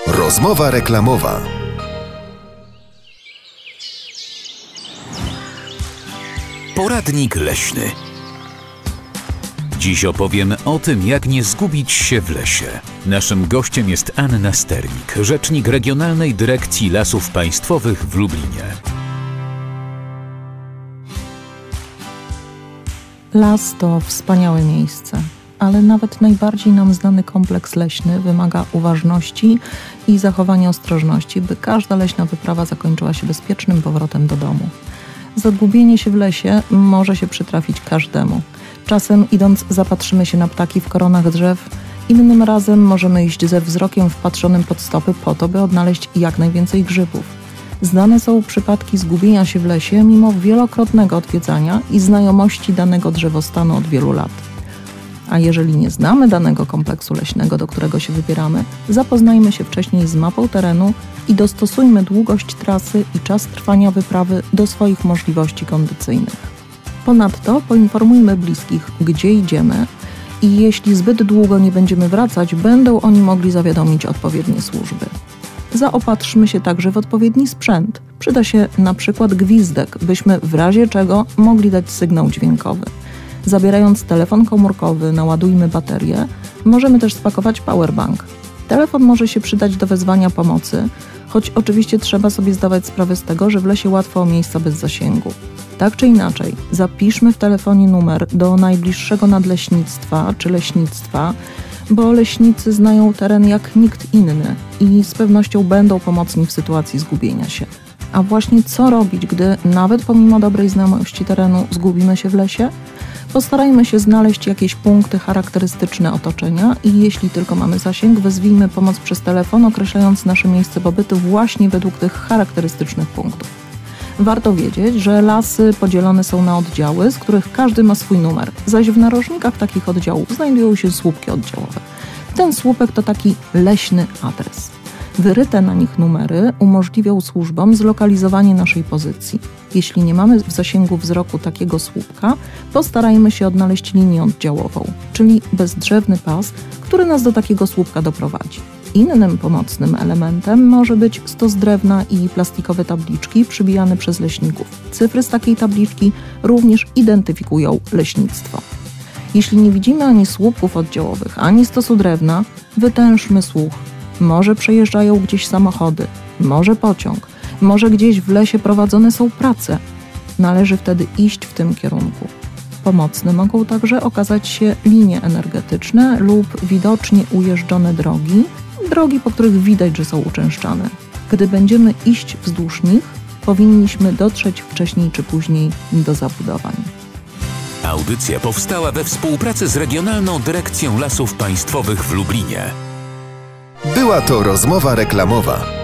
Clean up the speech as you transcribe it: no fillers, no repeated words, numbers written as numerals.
Rozmowa reklamowa. Poradnik leśny. Dziś opowiem o tym, jak nie zgubić się w lesie. Naszym gościem jest Anna Sternik, rzecznik Regionalnej Dyrekcji Lasów Państwowych w Lublinie. Las to wspaniałe miejsce, ale nawet najbardziej nam znany kompleks leśny wymaga uważności i zachowania ostrożności, by każda leśna wyprawa zakończyła się bezpiecznym powrotem do domu. Zagubienie się w lesie może się przytrafić każdemu. Czasem idąc zapatrzymy się na ptaki w koronach drzew, innym razem możemy iść ze wzrokiem wpatrzonym pod stopy po to, by odnaleźć jak najwięcej grzybów. Znane są przypadki zgubienia się w lesie mimo wielokrotnego odwiedzania i znajomości danego drzewostanu od wielu lat. A jeżeli nie znamy danego kompleksu leśnego, do którego się wybieramy, zapoznajmy się wcześniej z mapą terenu i dostosujmy długość trasy i czas trwania wyprawy do swoich możliwości kondycyjnych. Ponadto poinformujmy bliskich, gdzie idziemy i jeśli zbyt długo nie będziemy wracać, będą oni mogli zawiadomić odpowiednie służby. Zaopatrzmy się także w odpowiedni sprzęt. Przyda się na przykład gwizdek, byśmy w razie czego mogli dać sygnał dźwiękowy. Zabierając telefon komórkowy, naładujmy baterię. Możemy też spakować powerbank. Telefon może się przydać do wezwania pomocy, choć oczywiście trzeba sobie zdawać sprawę z tego, że w lesie łatwo o miejsca bez zasięgu. Tak czy inaczej, zapiszmy w telefonie numer do najbliższego nadleśnictwa czy leśnictwa, bo leśnicy znają teren jak nikt inny i z pewnością będą pomocni w sytuacji zgubienia się. A właśnie co robić, gdy nawet pomimo dobrej znajomości terenu zgubimy się w lesie? Postarajmy się znaleźć jakieś punkty charakterystyczne otoczenia i jeśli tylko mamy zasięg, wezwijmy pomoc przez telefon, określając nasze miejsce pobytu właśnie według tych charakterystycznych punktów. Warto wiedzieć, że lasy podzielone są na oddziały, z których każdy ma swój numer, zaś w narożnikach takich oddziałów znajdują się słupki oddziałowe. Ten słupek to taki leśny adres. Wyryte na nich numery umożliwią służbom zlokalizowanie naszej pozycji. Jeśli nie mamy w zasięgu wzroku takiego słupka, postarajmy się odnaleźć linię oddziałową, czyli bezdrzewny pas, który nas do takiego słupka doprowadzi. Innym pomocnym elementem może być stos drewna i plastikowe tabliczki przybijane przez leśników. Cyfry z takiej tabliczki również identyfikują leśnictwo. Jeśli nie widzimy ani słupków oddziałowych, ani stosu drewna, wytężmy słuch. Może przejeżdżają gdzieś samochody, może pociąg, może gdzieś w lesie prowadzone są prace. Należy wtedy iść w tym kierunku. Pomocne mogą także okazać się linie energetyczne lub widocznie ujeżdżone drogi, po których widać, że są uczęszczane. Gdy będziemy iść wzdłuż nich, powinniśmy dotrzeć wcześniej czy później do zabudowań. Audycja powstała we współpracy z Regionalną Dyrekcją Lasów Państwowych w Lublinie. Była to rozmowa reklamowa.